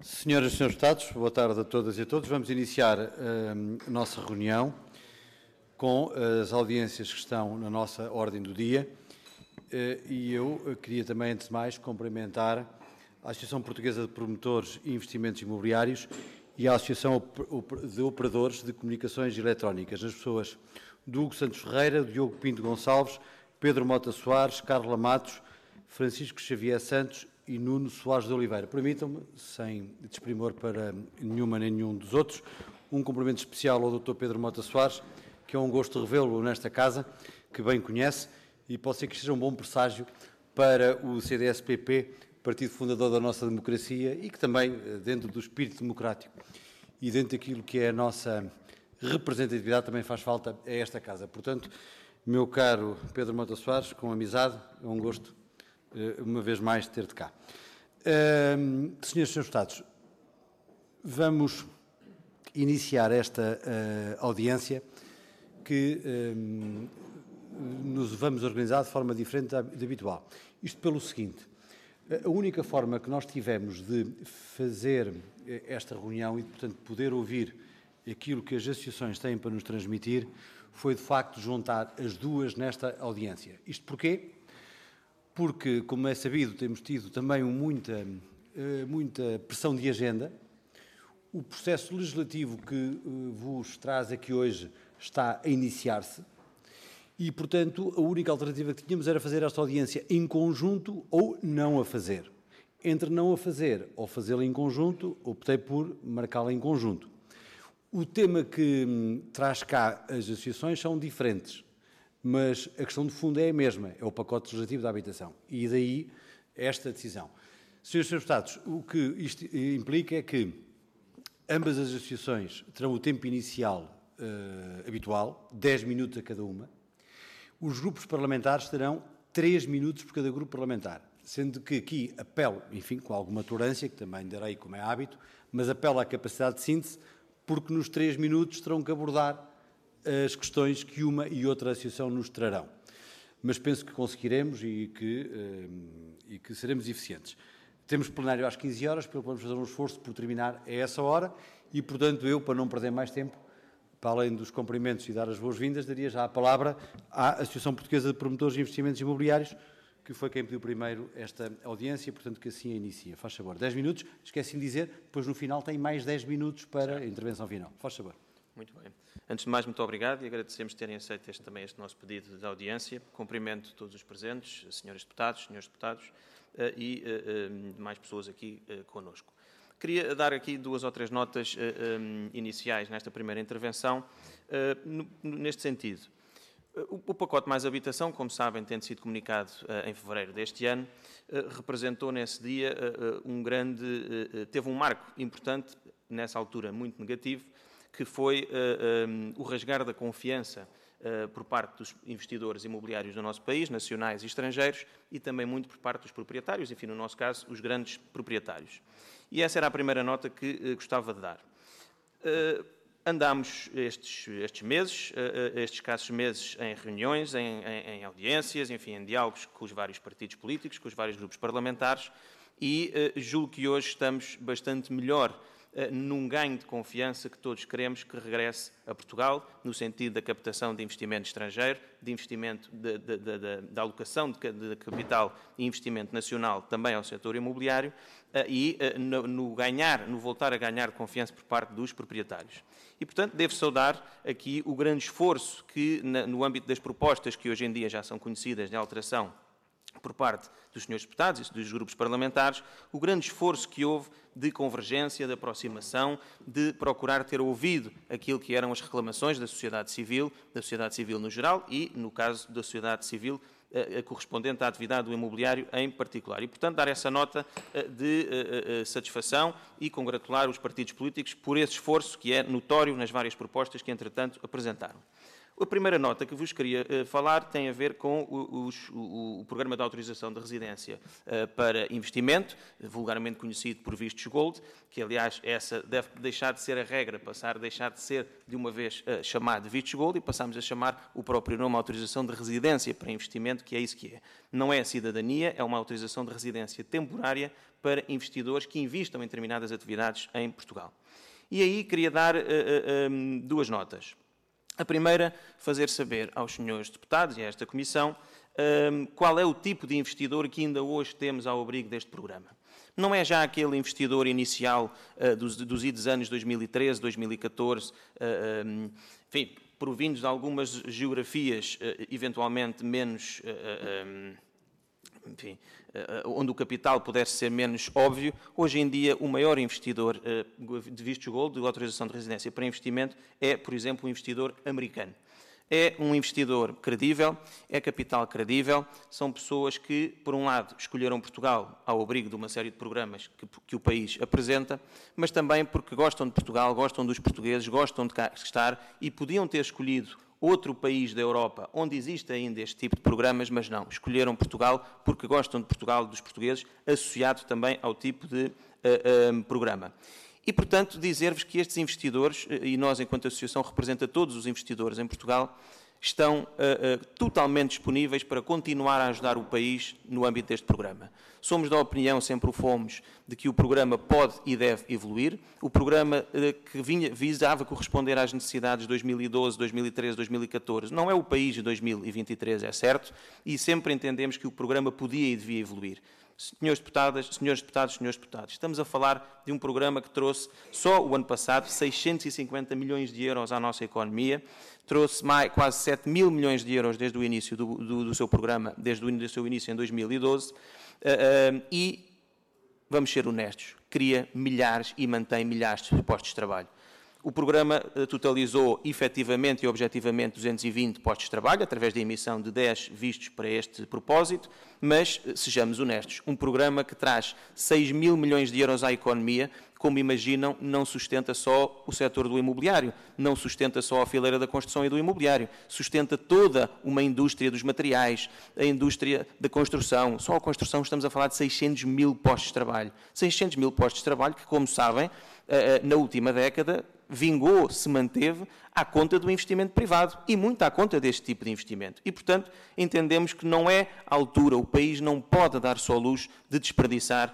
Senhoras e senhores deputados, boa tarde a todas e a todos. Vamos iniciar a nossa reunião com as audiências que estão na nossa ordem do dia e eu queria também, antes de mais, cumprimentar a Associação Portuguesa de Promotores e Investimentos Imobiliários e a Associação de Operadores de Comunicações Eletrónicas, nas pessoas do Hugo Santos Ferreira, Diogo Pinto Gonçalves, Pedro Mota Soares, Carla Matos, Francisco Xavier Santos e Nuno Soares de Oliveira. Permitam-me, sem desprimor para nenhuma nem nenhum dos outros, um cumprimento especial ao Dr. Pedro Mota Soares, que é um gosto revê-lo nesta casa, que bem conhece, e pode ser que seja um bom presságio para o CDS-PP, partido fundador da nossa democracia, e que também, dentro do espírito democrático e dentro daquilo que é a nossa representatividade, também faz falta a esta casa. Portanto, meu caro Pedro Mota Soares, com amizade, é um gosto uma vez mais ter-te cá. Senhoras e senhores deputados, vamos iniciar esta audiência que nos vamos organizar de forma diferente da habitual. Isto pelo seguinte: a única forma que nós tivemos de fazer esta reunião e, portanto, poder ouvir aquilo que as associações têm para nos transmitir foi, de facto, juntar as duas nesta audiência. Isto porquê? Porque, como é sabido, temos tido também muita pressão de agenda. O processo legislativo que vos traz aqui hoje está a iniciar-se e, portanto, a única alternativa que tínhamos era fazer esta audiência em conjunto ou não a fazer. Entre não a fazer ou fazê-la em conjunto, optei por marcá-la em conjunto. O tema que traz cá as associações são diferentes, mas a questão de fundo é a mesma, é o pacote legislativo da habitação. E daí esta decisão. Senhores e senhores deputados, o que isto implica é que ambas as associações terão o tempo inicial habitual, 10 minutos a cada uma. Os grupos parlamentares terão 3 minutos por cada grupo parlamentar, sendo que aqui apelo, enfim, com alguma tolerância, que também darei como é hábito, mas apelo à capacidade de síntese, porque nos 3 minutos terão que abordar as questões que uma e outra associação nos trarão. Mas penso que conseguiremos e que seremos eficientes. Temos plenário às 15 horas, vamos fazer um esforço por terminar a essa hora e, portanto, eu, para não perder mais tempo, para além dos cumprimentos e dar as boas-vindas, daria já a palavra à Associação Portuguesa de Promotores e Investimentos Imobiliários, que foi quem pediu primeiro esta audiência, portanto, que assim a inicia. Faz favor. 10 minutos, esqueci de dizer, depois no final tem mais 10 minutos para a intervenção final. Faz favor. Muito bem. Antes de mais, muito obrigado e agradecemos terem aceito este nosso pedido de audiência. Cumprimento todos os presentes, senhores deputados e demais pessoas aqui connosco. Queria dar aqui 2 ou 3 notas iniciais nesta primeira intervenção, neste sentido. O pacote Mais Habitação, como sabem, tendo sido comunicado em fevereiro deste ano, representou nesse dia teve um marco importante, nessa altura muito negativo, que foi o rasgar da confiança por parte dos investidores imobiliários do nosso país, nacionais e estrangeiros, e também muito por parte dos proprietários, enfim, no nosso caso, os grandes proprietários. E essa era a primeira nota que gostava de dar. Andámos estes escassos meses em reuniões, em audiências, enfim, em diálogos com os vários partidos políticos, com os vários grupos parlamentares, e julgo que hoje estamos bastante melhor num ganho de confiança que todos queremos que regresse a Portugal, no sentido da captação de investimento estrangeiro, de investimento da alocação de capital e investimento nacional também ao setor imobiliário e no voltar a ganhar confiança por parte dos proprietários. E, portanto, devo saudar aqui o grande esforço que, no âmbito das propostas que hoje em dia já são conhecidas de alteração por parte dos senhores deputados e dos grupos parlamentares, o grande esforço que houve de convergência, de aproximação, de procurar ter ouvido aquilo que eram as reclamações da sociedade civil no geral e, no caso da sociedade civil, correspondente à atividade do imobiliário em particular. E, portanto, dar essa nota de satisfação e congratular os partidos políticos por esse esforço que é notório nas várias propostas que, entretanto, apresentaram. A primeira nota que vos queria falar tem a ver com o Programa de Autorização de Residência para Investimento, vulgarmente conhecido por vistos Gold, que, aliás, essa deve deixar de ser a regra, passar a deixar de ser, de uma vez, chamado de vistos Gold e passamos a chamar o próprio nome Autorização de Residência para Investimento, que é isso que é. Não é cidadania, é uma autorização de residência temporária para investidores que investam em determinadas atividades em Portugal. E aí queria dar duas notas. A primeira, fazer saber aos senhores deputados e a esta Comissão qual é o tipo de investidor que ainda hoje temos ao abrigo deste programa. Não é já aquele investidor inicial dos idos anos 2013, 2014, enfim, provindos de algumas geografias eventualmente menos... enfim, onde o capital pudesse ser menos óbvio. Hoje em dia, o maior investidor de vistos Gold, de autorização de residência para investimento, é, por exemplo, um investidor americano. É um investidor credível, é capital credível, são pessoas que, por um lado, escolheram Portugal ao abrigo de uma série de programas que o país apresenta, mas também porque gostam de Portugal, gostam dos portugueses, gostam de cá estar e podiam ter escolhido outro país da Europa onde existe ainda este tipo de programas, mas não. Escolheram Portugal porque gostam de Portugal, dos portugueses, associado também ao tipo de programa. E, portanto, dizer-vos que estes investidores, e nós, enquanto associação, representa todos os investidores em Portugal, estão totalmente disponíveis para continuar a ajudar o país no âmbito deste programa. Somos da opinião, sempre o fomos, de que o programa pode e deve evoluir. O programa que visava corresponder às necessidades de 2012, 2013, 2014, não é o país de 2023, é certo, e sempre entendemos que o programa podia e devia evoluir. Senhores deputados, estamos a falar de um programa que trouxe, só o ano passado, 650 milhões de euros à nossa economia, trouxe quase 7 mil milhões de euros desde o início do seu programa, desde o seu início em 2012, e, vamos ser honestos, cria milhares e mantém milhares de postos de trabalho. O programa totalizou, efetivamente e objetivamente, 220 postos de trabalho, através da emissão de 10 vistos para este propósito, mas, sejamos honestos, um programa que traz 6 mil milhões de euros à economia, como imaginam, não sustenta só o setor do imobiliário, não sustenta só a fileira da construção e do imobiliário, sustenta toda uma indústria dos materiais, a indústria da construção. Só a construção estamos a falar de 600 mil postos de trabalho. 600 mil postos de trabalho que, como sabem, na última década, vingou, se manteve, à conta do investimento privado e muito à conta deste tipo de investimento. E, portanto, entendemos que não é a altura, o país não pode dar só luz de desperdiçar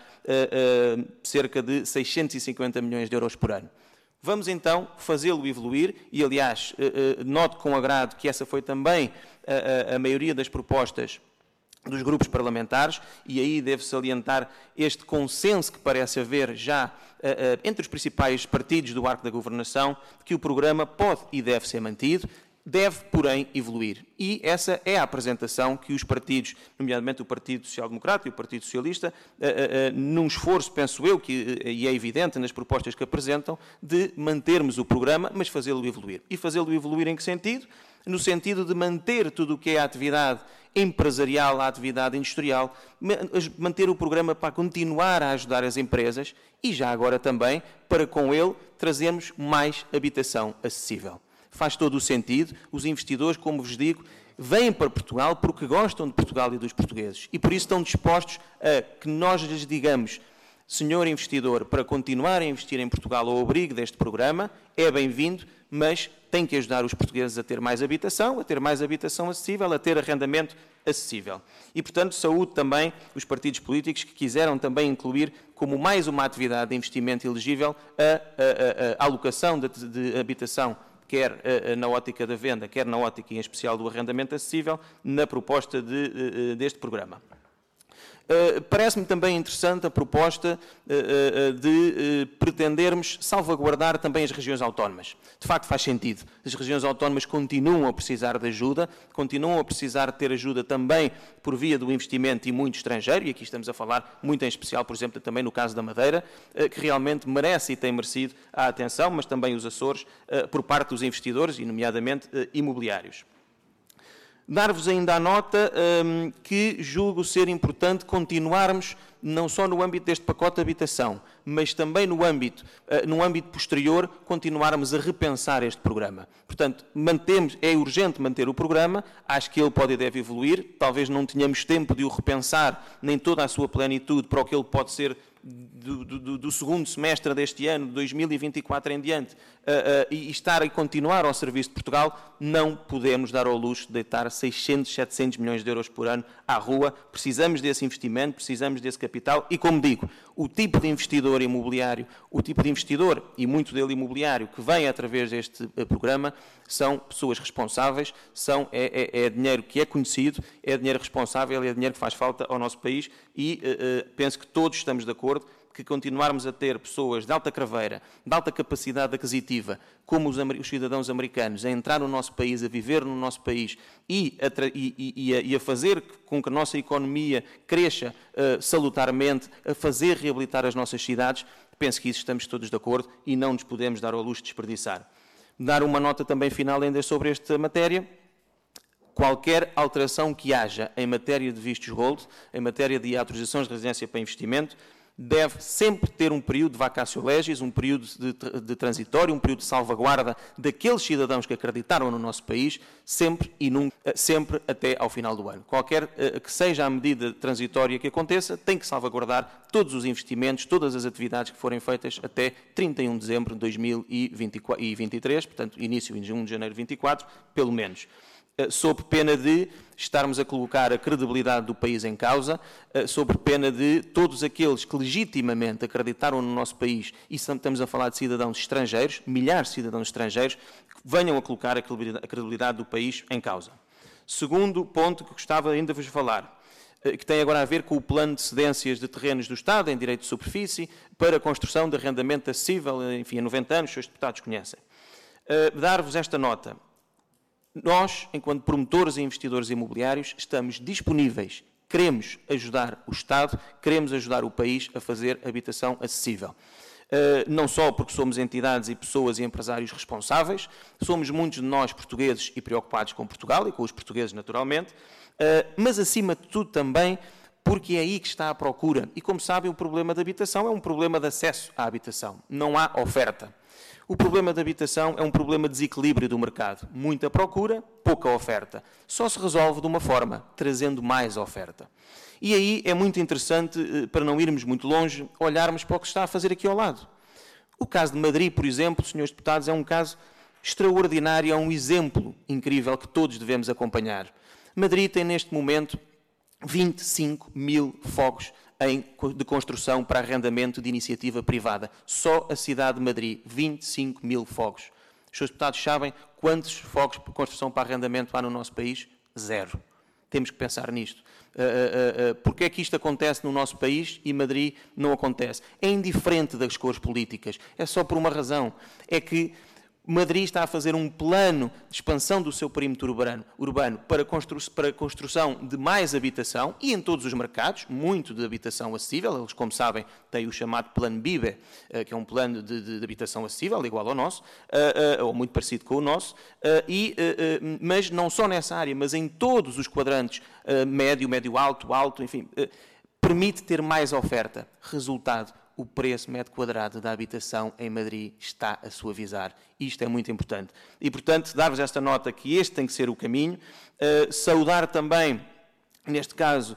cerca de 650 milhões de euros por ano. Vamos, então, fazê-lo evoluir e, aliás, noto com agrado que essa foi também a maioria das propostas dos grupos parlamentares, e aí devo salientar este consenso que parece haver já entre os principais partidos do arco da governação, que o programa pode e deve ser mantido, deve, porém, evoluir. E essa é a apresentação que os partidos, nomeadamente o Partido Social Democrata e o Partido Socialista, num esforço, penso eu, e é evidente nas propostas que apresentam, de mantermos o programa, mas fazê-lo evoluir. E fazê-lo evoluir em que sentido? No sentido de manter tudo o que é a atividade empresarial, a atividade industrial, manter o programa para continuar a ajudar as empresas e já agora também para com ele trazermos mais habitação acessível. Faz todo o sentido, os investidores, como vos digo, vêm para Portugal porque gostam de Portugal e dos portugueses e por isso estão dispostos a que nós lhes digamos: senhor investidor, para continuar a investir em Portugal ao abrigo deste programa, é bem-vindo, mas tem que ajudar os portugueses a ter mais habitação acessível, a ter arrendamento acessível. E, portanto, saúdo também os partidos políticos que quiseram também incluir como mais uma atividade de investimento elegível a alocação de habitação, quer na ótica da venda, quer na ótica em especial do arrendamento acessível, na proposta deste programa. Parece-me também interessante a proposta de pretendermos salvaguardar também as regiões autónomas. De facto, faz sentido. As regiões autónomas continuam a precisar de ajuda, continuam a precisar de ter ajuda também por via do investimento e muito estrangeiro, e aqui estamos a falar muito em especial, por exemplo, também no caso da Madeira, que realmente merece e tem merecido a atenção, mas também os Açores, por parte dos investidores, e nomeadamente imobiliários. Dar-vos ainda a nota que julgo ser importante continuarmos, não só no âmbito deste pacote de habitação, mas também no âmbito posterior, continuarmos a repensar este programa. Portanto, é urgente manter o programa, acho que ele pode e deve evoluir, talvez não tenhamos tempo de o repensar nem toda a sua plenitude para o que ele pode ser do segundo semestre deste ano, de 2024 em diante, e estar e continuar ao serviço de Portugal. Não podemos dar ao luxo de deitar 600, 700 milhões de euros por ano à rua. Precisamos desse investimento, precisamos desse capital e, como digo, o tipo de investidor imobiliário, e muito dele imobiliário, que vem através deste programa, são pessoas responsáveis, é dinheiro que é conhecido, é dinheiro responsável, é dinheiro que faz falta ao nosso país e penso que todos estamos de acordo que continuarmos a ter pessoas de alta craveira, de alta capacidade aquisitiva, como os cidadãos americanos, a entrar no nosso país, a viver no nosso país e a fazer com que a nossa economia cresça salutarmente, a fazer reabilitar as nossas cidades, penso que isso estamos todos de acordo e não nos podemos dar ao luxo de desperdiçar. Dar uma nota também final ainda sobre esta matéria. Qualquer alteração que haja em matéria de vistos gold, em matéria de autorizações de residência para investimento, deve sempre ter um período de vacatio legis, um período de transitório, um período de salvaguarda daqueles cidadãos que acreditaram no nosso país, sempre e nunca, sempre até ao final do ano. Qualquer que seja a medida transitória que aconteça, tem que salvaguardar todos os investimentos, todas as atividades que forem feitas até 31 de dezembro de 2023, portanto, início em 1 de janeiro de 2024, pelo menos. Sob pena de estarmos a colocar a credibilidade do país em causa, sob pena de todos aqueles que legitimamente acreditaram no nosso país, e estamos a falar de cidadãos estrangeiros, milhares de cidadãos estrangeiros, que venham a colocar a credibilidade do país em causa. Segundo ponto que gostava ainda de vos falar, que tem agora a ver com o plano de cedências de terrenos do Estado em direito de superfície para a construção de arrendamento acessível, enfim, a 90 anos, os seus deputados conhecem. Dar-vos esta nota. Nós, enquanto promotores e investidores imobiliários, estamos disponíveis, queremos ajudar o Estado, queremos ajudar o país a fazer habitação acessível. Não só porque somos entidades e pessoas e empresários responsáveis, somos muitos de nós portugueses e preocupados com Portugal e com os portugueses naturalmente, mas acima de tudo também porque é aí que está a procura. E como sabem, o problema da habitação é um problema de acesso à habitação, não há oferta. O problema da habitação é um problema de desequilíbrio do mercado. Muita procura, pouca oferta. Só se resolve de uma forma, trazendo mais oferta. E aí é muito interessante, para não irmos muito longe, olharmos para o que está a fazer aqui ao lado. O caso de Madrid, por exemplo, senhores deputados, é um caso extraordinário, é um exemplo incrível que todos devemos acompanhar. Madrid tem neste momento 25 mil fogos de construção para arrendamento de iniciativa privada. Só a cidade de Madrid, 25 mil fogos. Os seus deputados sabem quantos fogos de construção para arrendamento há no nosso país? Zero. Temos que pensar nisto. Porque é que isto acontece no nosso país e Madrid não acontece? É indiferente das cores políticas. É só por uma razão. É que Madrid está a fazer um plano de expansão do seu perímetro urbano para a construção de mais habitação e em todos os mercados, muito de habitação acessível. Eles, como sabem, têm o chamado Plano BIBE, que é um plano de habitação acessível, igual ao nosso, ou muito parecido com o nosso, mas não só nessa área, mas em todos os quadrantes, médio, alto, enfim, permite ter mais oferta. Resultado: o preço metro quadrado da habitação em Madrid está a suavizar. Isto é muito importante. E, portanto, dar-vos esta nota que este tem que ser o caminho. Saudar também, neste caso,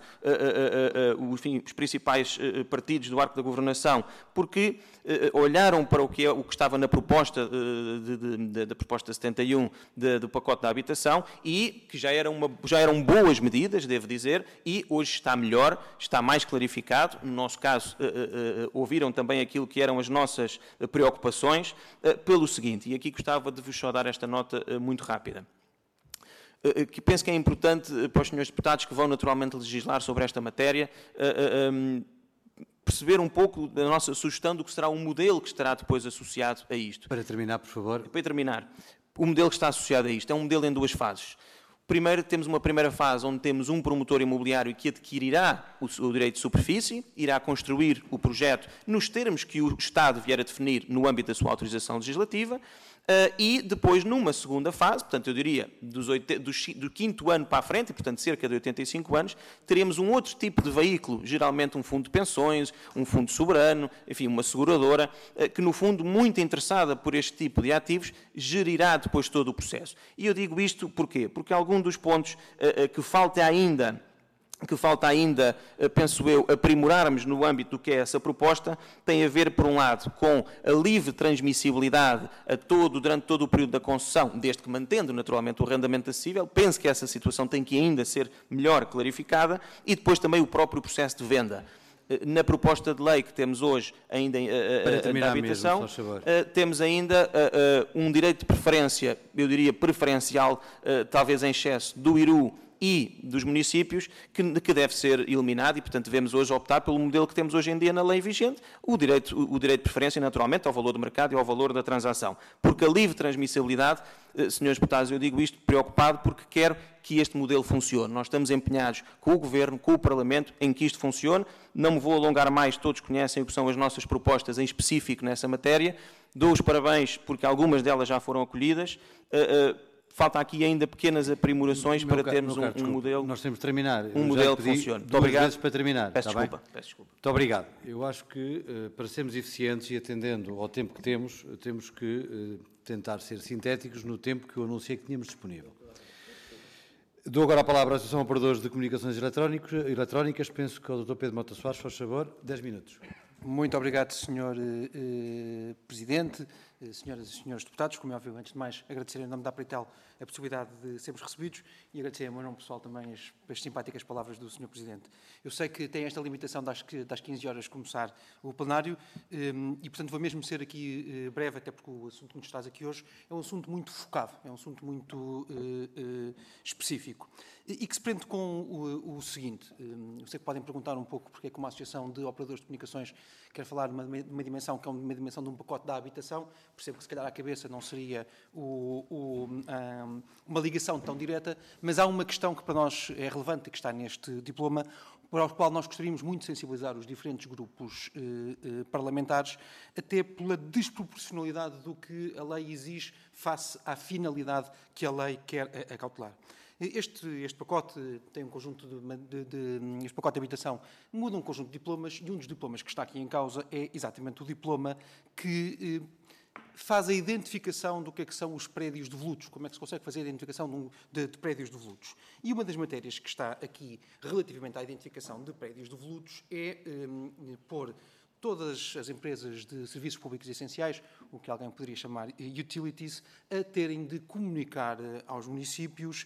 os principais partidos do arco da governação, porque olharam para o que estava na proposta da proposta 71 do pacote da habitação e que já eram boas medidas, devo dizer, e hoje está melhor, está mais clarificado. No nosso caso, ouviram também aquilo que eram as nossas preocupações, pelo seguinte, e aqui gostava de vos só dar esta nota muito rápida, que penso que é importante para os senhores deputados que vão naturalmente legislar sobre esta matéria, perceber um pouco da nossa sugestão do que será um modelo que estará depois associado a isto. Para terminar, por favor. Para terminar, o modelo que está associado a isto é um modelo em duas fases. Primeiro, temos uma primeira fase onde temos um promotor imobiliário que adquirirá o direito de superfície, irá construir o projeto nos termos que o Estado vier a definir no âmbito da sua autorização legislativa, e depois, numa segunda fase, portanto, eu diria, do 5º ano para a frente, e, portanto, cerca de 85 anos, teremos um outro tipo de veículo, geralmente um fundo de pensões, um fundo soberano, enfim, uma seguradora, que, no fundo, muito interessada por este tipo de ativos, gerirá depois todo o processo. E eu digo isto porquê? Porque algum dos pontos que falta ainda, penso eu, aprimorarmos no âmbito do que é essa proposta, tem a ver, por um lado, com a livre transmissibilidade durante todo o período da concessão, desde que mantendo, naturalmente, o arrendamento acessível. Penso que essa situação tem que ainda ser melhor clarificada, e depois também o próprio processo de venda. Na proposta de lei que temos hoje ainda da habitação, temos ainda um direito de preferência, eu diria preferencial, talvez em excesso, do IRU e dos municípios, que deve ser eliminado, e, portanto, devemos hoje optar pelo modelo que temos hoje em dia na lei vigente, o direito de preferência, naturalmente, ao valor do mercado e ao valor da transação. Porque a livre transmissibilidade, senhores deputados, eu digo isto preocupado porque quero que este modelo funcione. Nós estamos empenhados com o Governo, com o Parlamento, em que isto funcione. Não me vou alongar mais, todos conhecem o que são as nossas propostas em específico nessa matéria. Dou os parabéns porque algumas delas já foram acolhidas. Falta aqui ainda pequenas aprimorações para termos um modelo. Nós temos de terminar. Um modelo que funcione. Muito obrigado. Vezes para terminar. Peço desculpa. Muito obrigado. Eu acho que para sermos eficientes e atendendo ao tempo que temos que tentar ser sintéticos no tempo que eu anunciei que tínhamos disponível. Dou agora a palavra à Associação de Operadores de Comunicações Eletrónicas. Penso que é o Dr. Pedro Mota Soares, faz favor, 10 minutos. Muito obrigado, Sr. Presidente, senhoras e senhores deputados. Como é óbvio, antes de mais, agradecer em nome da Apritel a possibilidade de sermos recebidos e agradecer em meu nome pessoal também as simpáticas palavras do Sr. Presidente. Eu sei que tem esta limitação das 15 horas começar o plenário e, portanto, vou mesmo ser aqui breve, até porque o assunto que nos traz aqui hoje é um assunto muito focado, é um assunto muito específico e que se prende com o seguinte. Eu sei que podem perguntar um pouco porque é que uma associação de operadores de comunicações quer falar de uma dimensão que é uma dimensão de um pacote da habitação. Percebo que se calhar à cabeça não seria uma ligação tão direta, mas há uma questão que para nós é relevante e que está neste diploma, para o qual nós gostaríamos muito de sensibilizar os diferentes grupos parlamentares, até pela desproporcionalidade do que a lei exige face à finalidade que a lei quer acautelar. Este pacote tem um conjunto este pacote de habitação muda um conjunto de diplomas e um dos diplomas que está aqui em causa é exatamente o diploma que faz a identificação do que é que são os prédios devolutos, como é que se consegue fazer a identificação de prédios devolutos. E uma das matérias que está aqui relativamente à identificação de prédios devolutos é pôr todas as empresas de serviços públicos essenciais, o que alguém poderia chamar utilities, a terem de comunicar aos municípios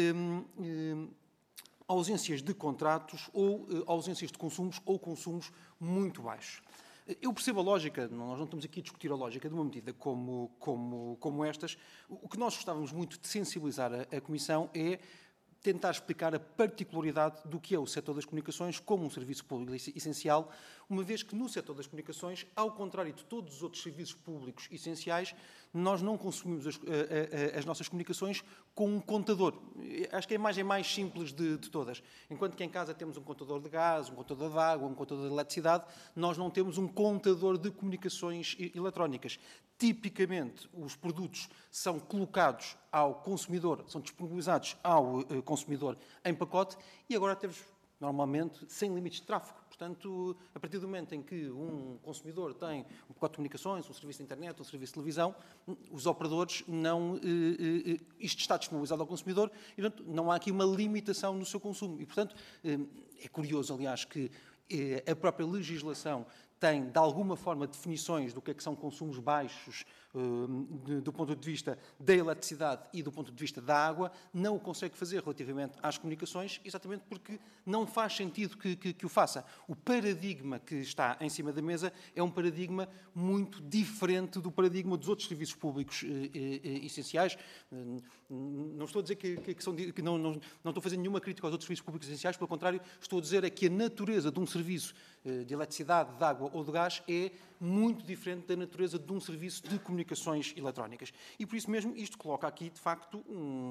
ausências de contratos ou ausências de consumos ou consumos muito baixos. Eu percebo a lógica, nós não estamos aqui a discutir a lógica de uma medida como estas. O que nós gostávamos muito de sensibilizar a Comissão é tentar explicar a particularidade do que é o setor das comunicações como um serviço público essencial, uma vez que no setor das comunicações, ao contrário de todos os outros serviços públicos essenciais, nós não consumimos as nossas comunicações com um contador. Acho que é a imagem mais simples de todas. Enquanto que em casa temos um contador de gás, um contador de água, um contador de eletricidade, nós não temos um contador de comunicações eletrónicas. Tipicamente, os produtos são colocados ao consumidor, são disponibilizados ao consumidor em pacote e agora temos, normalmente, sem limites de tráfego. Portanto, a partir do momento em que um consumidor tem um pacote de comunicações, um serviço de internet, um serviço de televisão, os operadores isto está disponibilizado ao consumidor e, portanto, não há aqui uma limitação no seu consumo. E, portanto, é curioso, aliás, que a própria legislação tem, de alguma forma, definições do que é que são consumos baixos do ponto de vista da eletricidade e do ponto de vista da água, não o consegue fazer relativamente às comunicações, exatamente porque não faz sentido que o faça. O paradigma que está em cima da mesa é um paradigma muito diferente do paradigma dos outros serviços públicos essenciais. Não estou a dizer que não estou a fazer nenhuma crítica aos outros serviços públicos essenciais, pelo contrário, estou a dizer é que a natureza de um serviço de eletricidade, de água ou de gás é muito diferente da natureza de um serviço de comunicações eletrónicas. E por isso mesmo isto coloca aqui, de facto,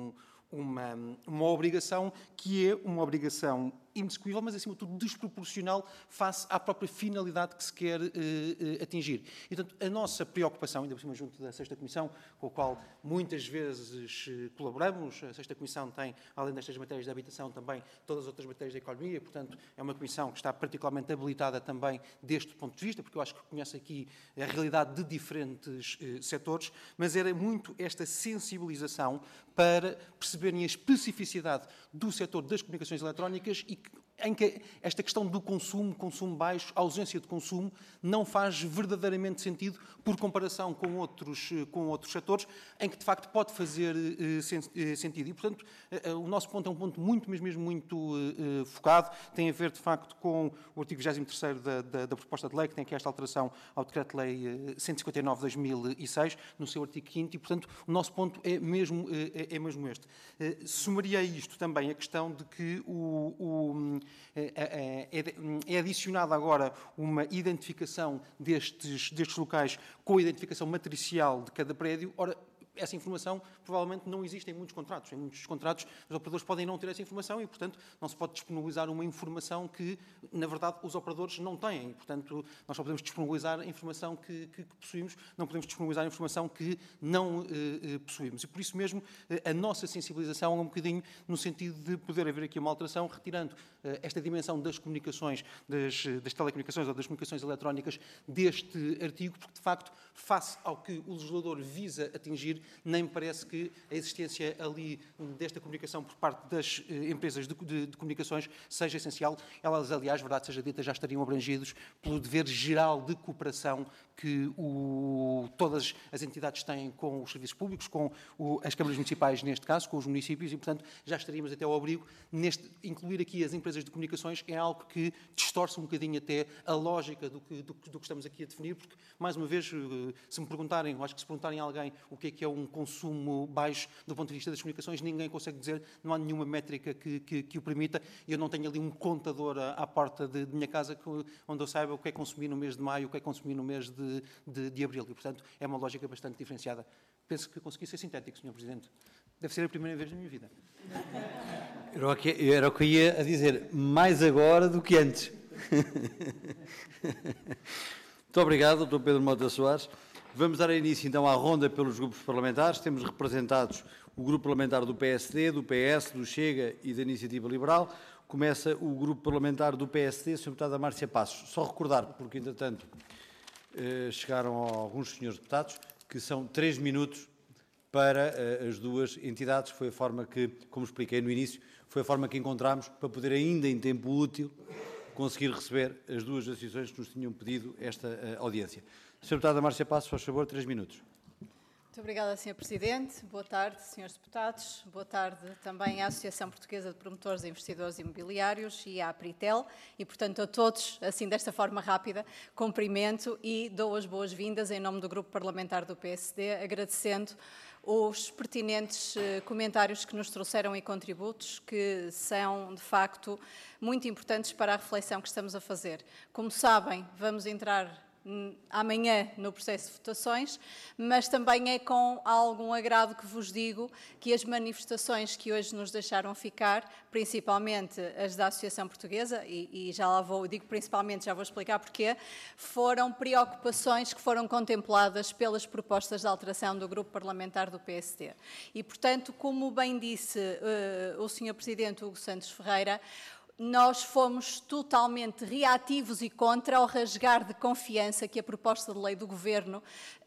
uma obrigação que é uma obrigação inexecuível, mas, acima de tudo, desproporcional face à própria finalidade que se quer atingir. E, portanto, a nossa preocupação, ainda por cima junto da Sexta Comissão, com a qual muitas vezes colaboramos, a Sexta Comissão tem, além destas matérias de habitação, também todas as outras matérias da economia, portanto, é uma comissão que está particularmente habilitada também deste ponto de vista, porque eu acho que conhece aqui a realidade de diferentes setores, mas era muito esta sensibilização para perceberem a especificidade do setor das comunicações eletrónicas e em que esta questão do consumo baixo, a ausência de consumo, não faz verdadeiramente sentido por comparação com outros setores, em que, de facto, pode fazer sentido. E, portanto, o nosso ponto é um ponto muito focado, tem a ver, de facto, com o artigo 23º da proposta de lei, que tem aqui esta alteração ao Decreto-Lei 159/2006, no seu artigo 5º, e, portanto, o nosso ponto é mesmo este. Sumariei isto também, a questão de que é adicionada agora uma identificação destes locais com a identificação matricial de cada prédio. Ora, essa informação provavelmente não existe em muitos contratos. Em muitos contratos, os operadores podem não ter essa informação e, portanto, não se pode disponibilizar uma informação que, na verdade, os operadores não têm. Portanto, nós só podemos disponibilizar a informação que possuímos, não podemos disponibilizar a informação que não possuímos. E, por isso mesmo, a nossa sensibilização é um bocadinho no sentido de poder haver aqui uma alteração, retirando esta dimensão das comunicações, das telecomunicações ou das comunicações eletrónicas deste artigo, porque, de facto, face ao que o legislador visa atingir, nem me parece que a existência ali desta comunicação por parte das empresas de comunicações seja essencial. Elas, aliás, verdade seja dita, já estariam abrangidos pelo dever geral de cooperação que todas as entidades têm com os serviços públicos, com as câmaras municipais, neste caso, com os municípios, e, portanto, já estaríamos até ao abrigo. Incluir aqui as empresas de comunicações é algo que distorce um bocadinho até a lógica do que estamos aqui a definir, porque, mais uma vez, se me perguntarem, eu acho que se perguntarem a alguém o que é um consumo baixo do ponto de vista das comunicações, ninguém consegue dizer, não há nenhuma métrica que o permita. Eu não tenho ali um contador à porta de minha casa onde eu saiba o que é consumir no mês de maio, o que é consumir no mês de abril. E, portanto, é uma lógica bastante diferenciada. Penso que consegui ser sintético, Sr. Presidente. Deve ser a primeira vez na minha vida. Era o que eu ia a dizer, mais agora do que antes. Muito obrigado, Dr. Pedro Mota Soares. Vamos dar início, então, à ronda pelos grupos parlamentares. Temos representados o grupo parlamentar do PSD, do PS, do Chega e da Iniciativa Liberal. Começa o grupo parlamentar do PSD, Sr. Deputada Márcia Passos. Só recordar, porque, entretanto, chegaram alguns senhores deputados, que são 3 minutos para as duas entidades. Foi a forma que, como expliquei no início, foi a forma que encontramos para poder, ainda em tempo útil, conseguir receber as duas associações que nos tinham pedido esta audiência. Sra. Deputada Márcia Passos, faz favor, 3 minutos. Muito obrigada, Sr. Presidente. Boa tarde, Srs. Deputados. Boa tarde também à Associação Portuguesa de Promotores e Investidores Imobiliários e à Pritel. E, portanto, a todos, assim, desta forma rápida, cumprimento e dou as boas-vindas em nome do Grupo Parlamentar do PSD, agradecendo os pertinentes comentários que nos trouxeram e contributos que são, de facto, muito importantes para a reflexão que estamos a fazer. Como sabem, vamos entrar amanhã no processo de votações, mas também é com algum agrado que vos digo que as manifestações que hoje nos deixaram ficar, principalmente as da Associação Portuguesa, e já lá vou, digo principalmente, já vou explicar porquê, foram preocupações que foram contempladas pelas propostas de alteração do Grupo Parlamentar do PSD. E, portanto, como bem disse o Sr. Presidente Hugo Santos Ferreira, nós fomos totalmente reativos e contra ao rasgar de confiança que a proposta de lei do Governo,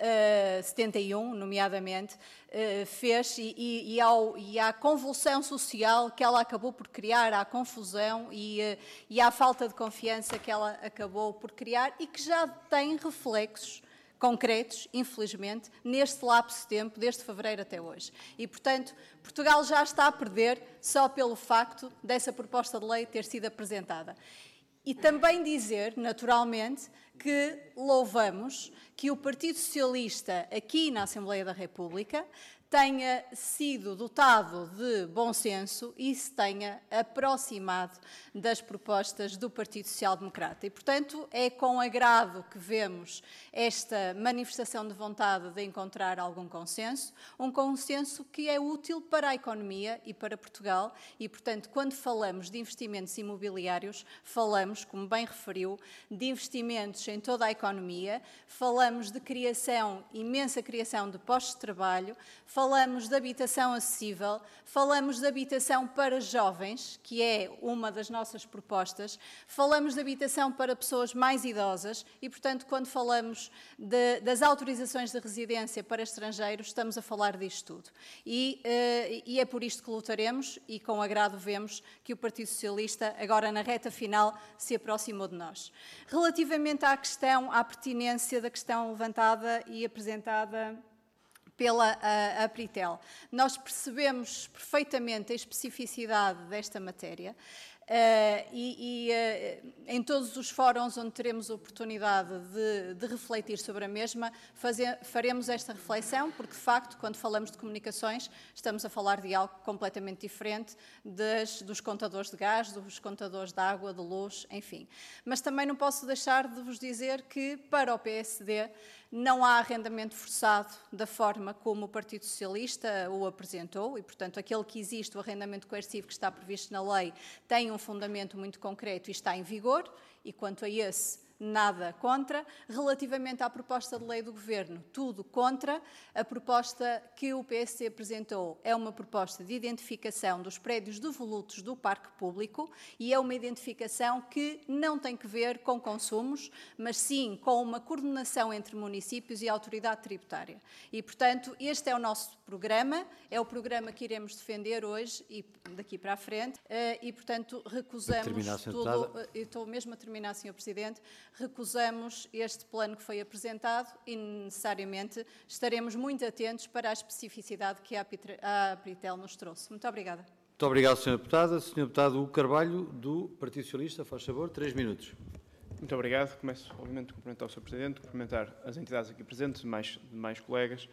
71, nomeadamente, fez e à convulsão social que ela acabou por criar, à confusão e à falta de confiança que ela acabou por criar e que já tem reflexos concretos, infelizmente, neste lapso de tempo, desde fevereiro até hoje. E, portanto, Portugal já está a perder só pelo facto dessa proposta de lei ter sido apresentada. E também dizer, naturalmente, que louvamos que o Partido Socialista, aqui na Assembleia da República, tenha sido dotado de bom senso e se tenha aproximado das propostas do Partido Social Democrata. E, portanto, é com agrado que vemos esta manifestação de vontade de encontrar algum consenso, um consenso que é útil para a economia e para Portugal e, portanto, quando falamos de investimentos imobiliários, falamos, como bem referiu, de investimentos em toda a economia, falamos de criação, imensa criação de postos de trabalho, falamos de habitação acessível, falamos de habitação para jovens, que é uma das nossas propostas, falamos de habitação para pessoas mais idosas e, portanto, quando falamos das autorizações de residência para estrangeiros, estamos a falar disto tudo. E é por isto que lutaremos e com agrado vemos que o Partido Socialista, agora na reta final, se aproximou de nós. Relativamente à pertinência da questão levantada e apresentada pela Apritel. Nós percebemos perfeitamente a especificidade desta matéria em todos os fóruns onde teremos a oportunidade de refletir sobre a mesma, faremos esta reflexão, porque, de facto, quando falamos de comunicações, estamos a falar de algo completamente diferente dos contadores de gás, dos contadores de água, de luz, enfim. Mas também não posso deixar de vos dizer que, para o PSD, não há arrendamento forçado da forma como o Partido Socialista o apresentou e, portanto, aquele que existe, o arrendamento coercivo que está previsto na lei, tem um fundamento muito concreto e está em vigor, e quanto a esse, nada contra. Relativamente à proposta de lei do Governo, tudo contra. A proposta que o PSD apresentou é uma proposta de identificação dos prédios devolutos do parque público e é uma identificação que não tem que ver com consumos, mas sim com uma coordenação entre municípios e autoridade tributária. E, portanto, este é o nosso programa, é o programa que iremos defender hoje e daqui para a frente e, portanto, recusamos tudo. Eu estou mesmo a terminar, Sr. Presidente. Recusamos este plano que foi apresentado e, necessariamente, estaremos muito atentos para a especificidade que a Apritel nos trouxe. Muito obrigada. Muito obrigado, Sra. Deputada. Sr. Deputado Hugo Carvalho, do Partido Socialista, faz favor, 3 minutos. Muito obrigado. Começo, obviamente, a cumprimentar o Sr. Presidente, cumprimentar as entidades aqui presentes, mais colegas.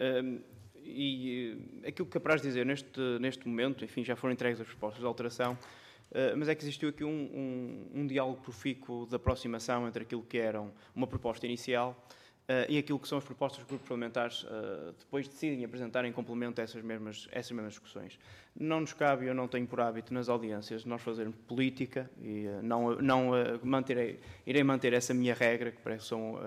E aquilo que apraz dizer neste momento, enfim, já foram entregues as propostas de alteração, mas é que existiu aqui um diálogo profícuo de aproximação entre aquilo que era uma proposta inicial e aquilo que são as propostas dos grupos parlamentares depois decidem apresentar em complemento a essas mesmas discussões. Não nos cabe, eu não tenho por hábito nas audiências nós fazermos política e irei manter essa minha regra, que parece que são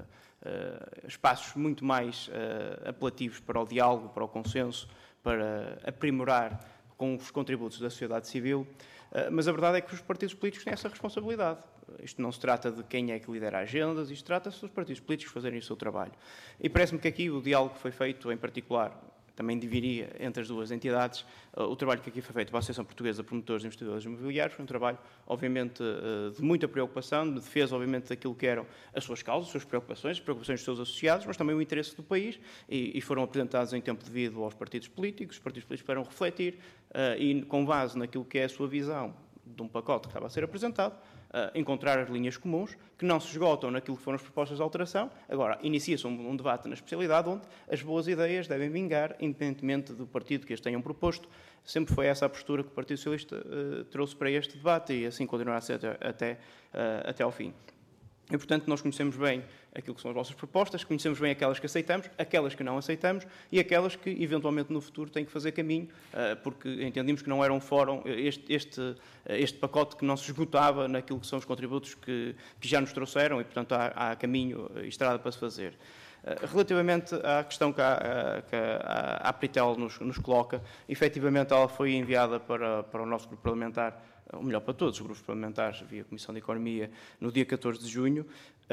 espaços muito mais apelativos para o diálogo, para o consenso, para aprimorar com os contributos da sociedade civil, mas a verdade é que os partidos políticos têm essa responsabilidade. Isto não se trata de quem é que lidera agendas, isto trata-se dos partidos políticos fazerem o seu trabalho. E parece-me que aqui o diálogo que foi feito, em particular, também dividiria entre as duas entidades, o trabalho que aqui foi feito pela Associação Portuguesa de Promotores e Investidores Imobiliários foi um trabalho, obviamente, de muita preocupação, de defesa, obviamente, daquilo que eram as suas causas, as suas preocupações, as preocupações dos seus associados, mas também o interesse do país, e foram apresentados em tempo devido aos partidos políticos. Os partidos políticos esperam refletir e, com base naquilo que é a sua visão de um pacote que estava a ser apresentado, encontrar as linhas comuns, que não se esgotam naquilo que foram as propostas de alteração. Agora, inicia-se um debate na especialidade onde as boas ideias devem vingar, independentemente do partido que as tenham proposto. Sempre foi essa a postura que o Partido Socialista trouxe para este debate e assim continuará a ser até ao fim. E, portanto, nós conhecemos bem aquilo que são as vossas propostas, conhecemos bem aquelas que aceitamos, aquelas que não aceitamos e aquelas que, eventualmente, no futuro têm que fazer caminho, porque entendemos que não era um fórum, este pacote que não se esgotava naquilo que são os contributos que já nos trouxeram e, portanto, há caminho e estrada para se fazer. Relativamente à questão que a Apritel nos coloca, efetivamente ela foi enviada para o nosso grupo parlamentar, ou melhor, para todos os grupos parlamentares, via Comissão de Economia, no dia 14 de junho.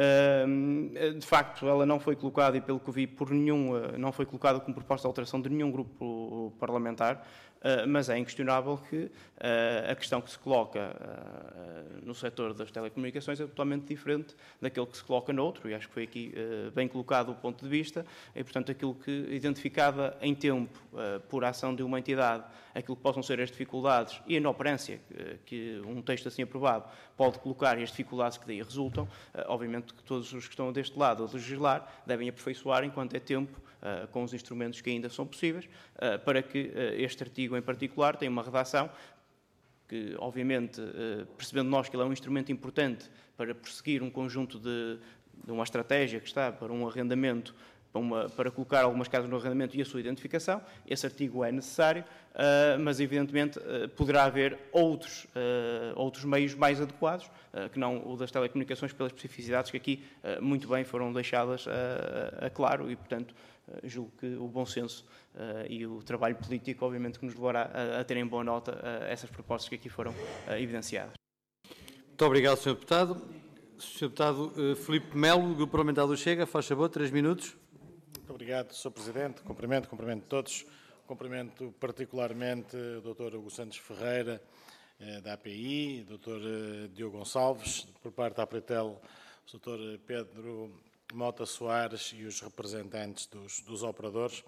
De facto, ela não foi colocada, e pelo que vi, não foi colocada como proposta de alteração de nenhum grupo parlamentar, mas é inquestionável que a questão que se coloca no setor das telecomunicações é totalmente diferente daquele que se coloca no outro, e acho que foi aqui bem colocado o ponto de vista, e, portanto, aquilo que, identificada em tempo por ação de uma entidade, aquilo que possam ser as dificuldades e a inoperância que um texto assim aprovado pode colocar e as dificuldades que daí resultam, obviamente obviamente que todos os que estão deste lado a legislar devem aperfeiçoar enquanto é tempo, com os instrumentos que ainda são possíveis, para que este artigo em particular tenha uma redação que, obviamente, percebendo nós que ele é um instrumento importante para perseguir um conjunto de uma estratégia que está para um arrendamento, para colocar algumas casas no arrendamento e a sua identificação, esse artigo é necessário, mas evidentemente poderá haver outros meios mais adequados, que não o das telecomunicações, pelas especificidades que aqui muito bem foram deixadas a claro e, portanto, julgo que o bom senso e o trabalho político, obviamente, que nos levará a ter em boa nota essas propostas que aqui foram evidenciadas. Muito obrigado, Sr. Deputado. Sr. Deputado Filipe Melo, Grupo Parlamentar do Chega, faz favor, 3 minutos. Muito obrigado, Sr. Presidente. Cumprimento todos. Cumprimento particularmente o Dr. Hugo Santos Ferreira, da API, o Dr. Diogo Gonçalves, por parte da Apritel, o Dr. Pedro Mota Soares e os representantes dos operadores.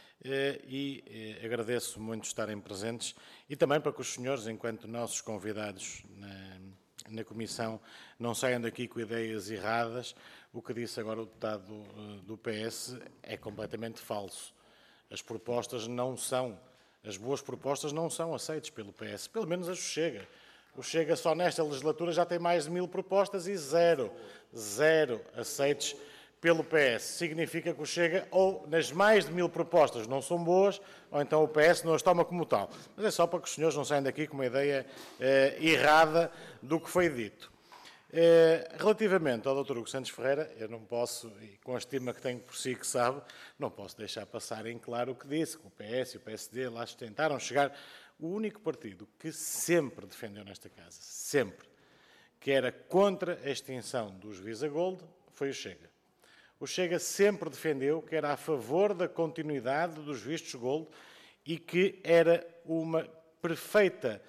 Agradeço muito estarem presentes e também para que os senhores, enquanto nossos convidados na Comissão, não saiam daqui com ideias erradas. O que disse agora o deputado do PS é completamente falso. As boas propostas não são aceitas pelo PS, pelo menos as do Chega. O Chega só nesta legislatura já tem mais de 1000 propostas e zero aceites pelo PS. Significa que o Chega, ou nas mais de 1000 propostas não são boas, ou então o PS não as toma como tal. Mas é só para que os senhores não saiam daqui com uma ideia errada do que foi dito. Relativamente ao Dr. Hugo Santos Ferreira, eu não posso, e com a estima que tenho por si que sabe, não posso deixar passar em claro o que disse, que o PS e o PSD lá tentaram chegar. O único partido que sempre defendeu nesta casa, sempre, que era contra a extinção dos Visa Gold, foi o Chega. O Chega sempre defendeu que era a favor da continuidade dos vistos Gold e que era uma perfeita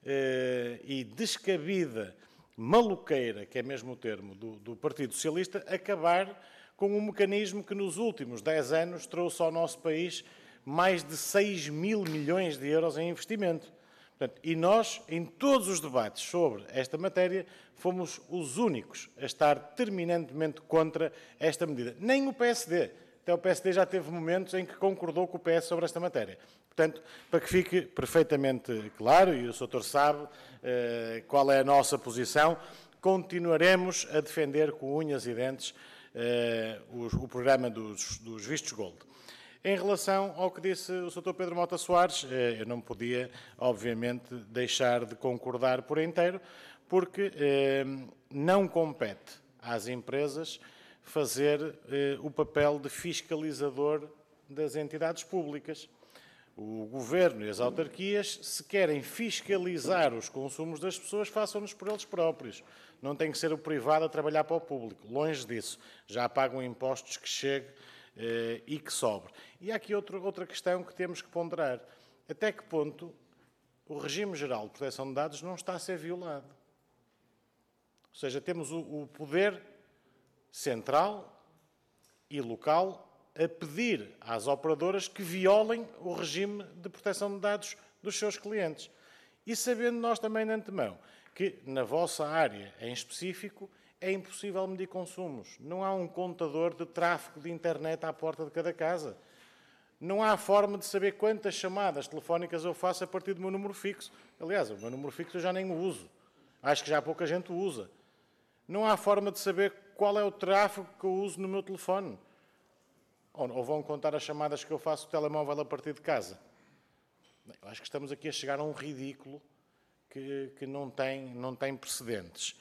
e descabida maluqueira, que é mesmo o termo do Partido Socialista, acabar com um mecanismo que nos últimos 10 anos trouxe ao nosso país mais de 6 mil milhões de euros em investimento. Portanto, e nós, em todos os debates sobre esta matéria, fomos os únicos a estar terminantemente contra esta medida. Nem o PSD. Até o PSD já teve momentos em que concordou com o PS sobre esta matéria. Portanto, para que fique perfeitamente claro, e o Sr. sabe qual é a nossa posição, continuaremos a defender com unhas e dentes o programa dos vistos Gold. Em relação ao que disse o Sr. Pedro Mota Soares, eu não podia, obviamente, deixar de concordar por inteiro, porque não compete às empresas fazer o papel de fiscalizador das entidades públicas. O Governo e as autarquias, se querem fiscalizar os consumos das pessoas, façam-nos por eles próprios. Não tem que ser o privado a trabalhar para o público. Longe disso. Já pagam impostos que chegue e que sobre. E há aqui outra questão que temos que ponderar. Até que ponto o regime geral de proteção de dados não está a ser violado? Ou seja, temos o poder central e local a pedir às operadoras que violem o regime de proteção de dados dos seus clientes. E sabendo nós também de antemão que na vossa área em específico é impossível medir consumos. Não há um contador de tráfego de internet à porta de cada casa. Não há forma de saber quantas chamadas telefónicas eu faço a partir do meu número fixo. Aliás, o meu número fixo eu já nem o uso. Acho que já pouca gente o usa. Não há forma de saber qual é o tráfego que eu uso no meu telefone. Ou vão contar as chamadas que eu faço do telemóvel a partir de casa. Eu acho que estamos aqui a chegar a um ridículo que não tem precedentes.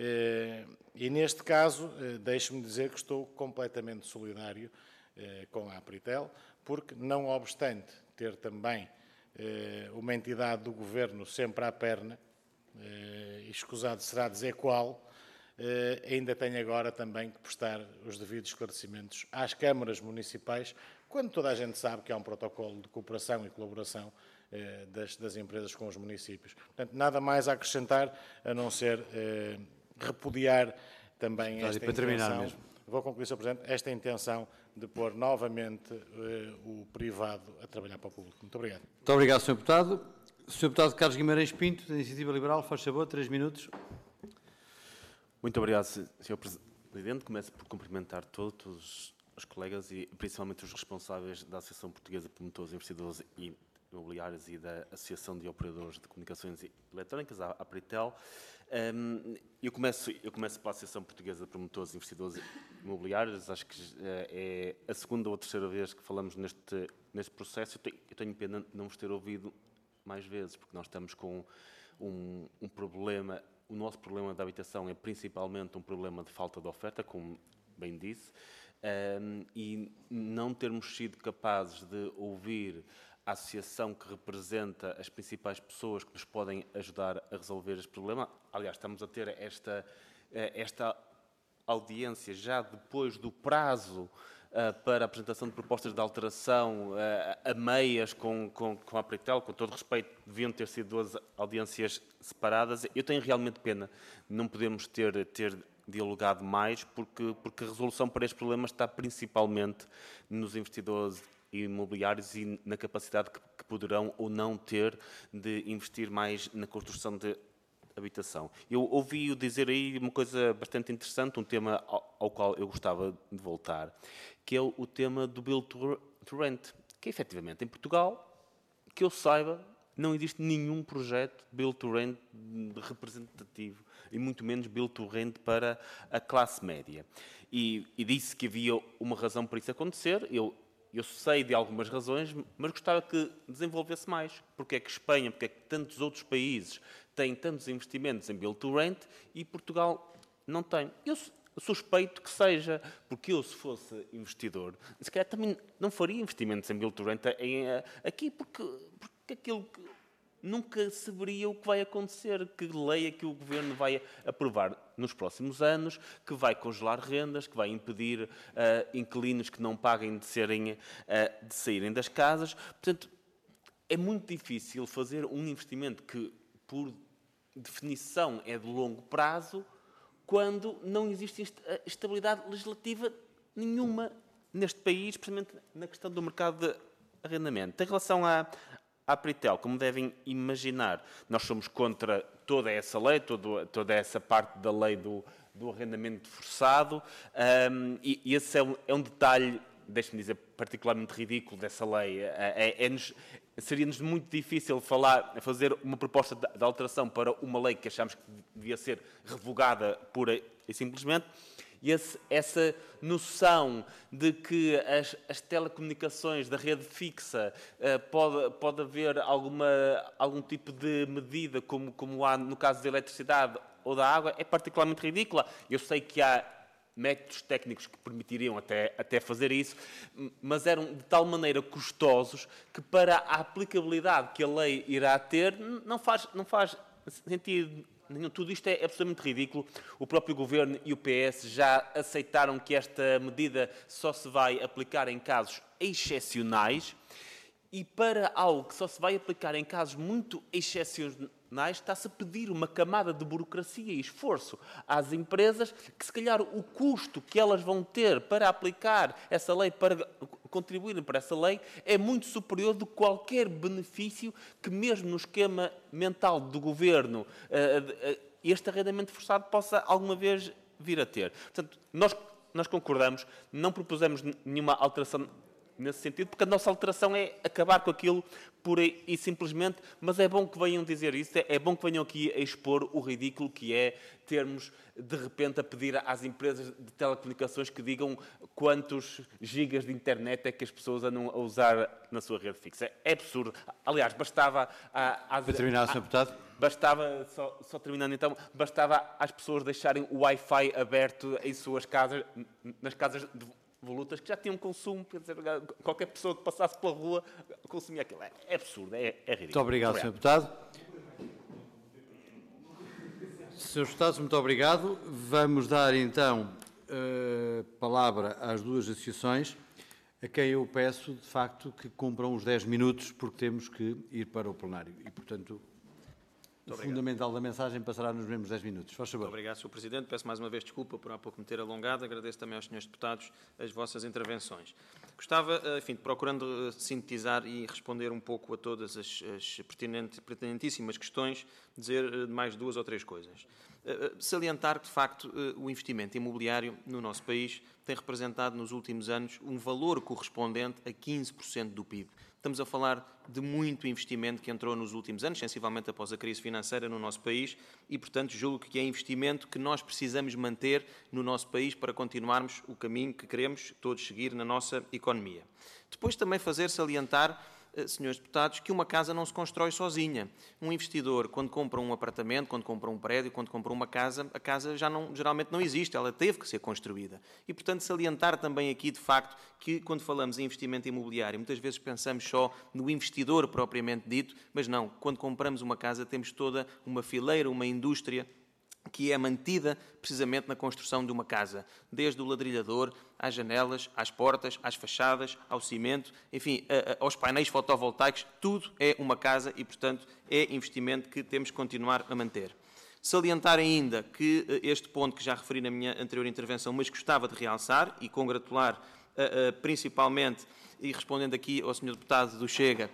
E neste caso, deixe-me dizer que estou completamente solidário com a Apritel, porque não obstante ter também uma entidade do Governo sempre à perna, e escusado será dizer qual, ainda tenho agora também que prestar os devidos esclarecimentos às câmaras municipais, quando toda a gente sabe que há um protocolo de cooperação e colaboração das empresas com os municípios. Portanto, nada mais a acrescentar, a não ser repudiar também esta intenção. Vou concluir, Sr. Presidente, esta intenção de pôr novamente o privado a trabalhar para o público. Muito obrigado. Muito obrigado, Sr. Deputado. Sr. Deputado Carlos Guimarães Pinto, da Iniciativa Liberal, faz favor, 3 minutos. Muito obrigado, Sr. Presidente. Presidente. Começo por cumprimentar todos os colegas e principalmente os responsáveis da Associação Portuguesa de Promotores, Investidores e Imobiliários e da Associação de Operadores de Comunicações Eletrónicas, a Apritel. Eu começo pela Associação Portuguesa de Promotores, Investidores Imobiliários. Acho que é a segunda ou terceira vez que falamos neste processo. Eu tenho pena de não vos ter ouvido mais vezes, porque nós estamos com um problema. O nosso problema da habitação é principalmente um problema de falta de oferta, como bem disse, e não termos sido capazes de ouvir a associação que representa as principais pessoas que nos podem ajudar a resolver este problema. Aliás, estamos a ter esta audiência já depois do prazo para a apresentação de propostas de alteração a meias com a Apritel. Com todo respeito, deviam ter sido 2 audiências separadas. Eu tenho realmente pena de não podermos ter dialogado mais, porque a resolução para este problema está principalmente nos investidores imobiliários e na capacidade que poderão ou não ter de investir mais na construção de habitação. Eu ouvi-o dizer aí uma coisa bastante interessante, um tema ao qual eu gostava de voltar, que é o tema do Build to Rent, que efetivamente em Portugal, que eu saiba, não existe nenhum projeto Build to Rent representativo, e muito menos Build to Rent para a classe média. E disse que havia uma razão para isso acontecer. Eu sei de algumas razões, mas gostava que desenvolvesse mais. Porque é que Espanha, porque é que tantos outros países têm tantos investimentos em Build to Rent e Portugal não tem? Eu suspeito que seja, porque eu, se fosse investidor, se calhar também não faria investimentos em Build to Rent aqui, porque aquilo que nunca saberia o que vai acontecer, que lei é que o Governo vai aprovar nos próximos anos, que vai congelar rendas, que vai impedir inquilinos que não paguem de saírem das casas. Portanto, é muito difícil fazer um investimento que, por definição, é de longo prazo, quando não existe estabilidade legislativa nenhuma neste país, especialmente na questão do mercado de arrendamento. Em relação à Apritel, como devem imaginar, nós somos contra toda essa lei, toda essa parte da lei do arrendamento forçado, e esse é um detalhe, deixe-me dizer, particularmente ridículo dessa lei. Seria-nos muito difícil fazer uma proposta de alteração para uma lei que achamos que devia ser revogada pura e simplesmente. E essa noção de que as telecomunicações da rede fixa pode haver algum tipo de medida, como há no caso da eletricidade ou da água, é particularmente ridícula. Eu sei que há métodos técnicos que permitiriam até fazer isso, mas eram de tal maneira custosos que, para a aplicabilidade que a lei irá ter, não faz sentido nenhum. Tudo isto é absolutamente ridículo. O próprio Governo e o PS já aceitaram que esta medida só se vai aplicar em casos excepcionais, e para algo que só se vai aplicar em casos muito excepcionais, está-se a pedir uma camada de burocracia e esforço às empresas que, se calhar, o custo que elas vão ter para aplicar essa lei, para contribuírem para essa lei, é muito superior do que qualquer benefício que, mesmo no esquema mental do Governo, este arrendamento forçado possa alguma vez vir a ter. Portanto, nós concordamos, não propusemos nenhuma alteração nesse sentido, porque a nossa alteração é acabar com aquilo pura e simplesmente, mas é bom que venham dizer isso, é bom que venham aqui a expor o ridículo que é termos, de repente, a pedir às empresas de telecomunicações que digam quantos gigas de internet é que as pessoas andam a usar na sua rede fixa. É absurdo. Aliás, bastava... Para terminar, Sr. Deputado. Bastava, só terminando então, bastava às pessoas deixarem o Wi-Fi aberto em suas casas, nas casas de volutas, que já tinham consumo, quer dizer, qualquer pessoa que passasse pela rua consumia aquilo. É absurdo, é ridículo. Muito obrigado, Sr. Deputado. Srs. Deputados, muito obrigado. Vamos dar então palavra às duas associações, a quem eu peço, de facto, que cumpram os 10 minutos, porque temos que ir para o plenário. E, portanto, o fundamental da mensagem passará nos mesmos 10 minutos. Faz favor. Muito obrigado, Sr. Presidente. Peço mais uma vez desculpa por há pouco me ter alongado. Agradeço também aos senhores deputados as vossas intervenções. Gostava, enfim, procurando sintetizar e responder um pouco a todas as pertinentíssimas questões, dizer mais 2 ou 3 coisas. Salientar que, de facto, o investimento imobiliário no nosso país tem representado nos últimos anos um valor correspondente a 15% do PIB. Estamos a falar de muito investimento que entrou nos últimos anos, sensivelmente após a crise financeira no nosso país, e, portanto, julgo que é investimento que nós precisamos manter no nosso país para continuarmos o caminho que queremos todos seguir na nossa economia. Depois também fazer salientar, senhores deputados, que uma casa não se constrói sozinha. Um investidor, quando compra um apartamento, quando compra um prédio, quando compra uma casa, a casa geralmente não existe, ela teve que ser construída. E, portanto, salientar também aqui, de facto, que quando falamos em investimento imobiliário, muitas vezes pensamos só no investidor propriamente dito, mas não, quando compramos uma casa temos toda uma fileira, uma indústria que é mantida precisamente na construção de uma casa, desde o ladrilhador, às janelas, às portas, às fachadas, ao cimento, enfim, aos painéis fotovoltaicos, tudo é uma casa e, portanto, é investimento que temos que continuar a manter. Salientar ainda que este ponto que já referi na minha anterior intervenção, mas gostava de realçar e congratular principalmente, e respondendo aqui ao Sr. Deputado do Chega,